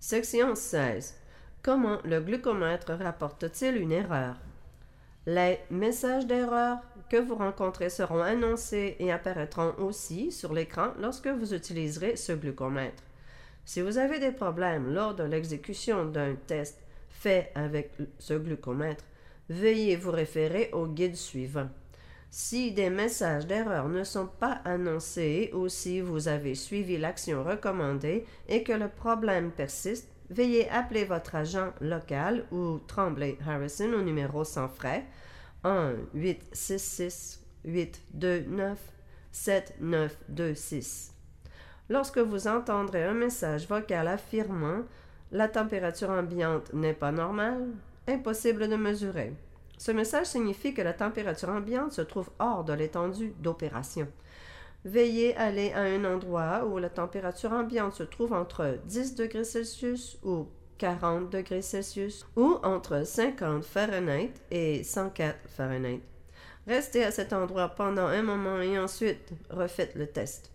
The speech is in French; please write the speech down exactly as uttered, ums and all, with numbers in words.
Section seize. Comment le glucomètre rapporte-t-il une erreur? Les messages d'erreur que vous rencontrez seront annoncés et apparaîtront aussi sur l'écran lorsque vous utiliserez ce glucomètre. Si vous avez des problèmes lors de l'exécution d'un test fait avec ce glucomètre, veuillez vous référer au guide suivant. Si des messages d'erreur ne sont pas annoncés ou si vous avez suivi l'action recommandée et que le problème persiste, veuillez appeler votre agent local ou Tremblay Harrison au numéro sans frais un huit six six huit deux neuf sept neuf deux six. Lorsque vous entendrez un message vocal affirmant « La température ambiante n'est pas normale », impossible de mesurer. Ce message signifie que la température ambiante se trouve hors de l'étendue d'opération. Veuillez aller à un endroit où la température ambiante se trouve entre dix degrés Celsius ou quarante degrés Celsius ou entre cinquante Fahrenheit et cent quatre Fahrenheit. Restez à cet endroit pendant un moment et ensuite refaites le test.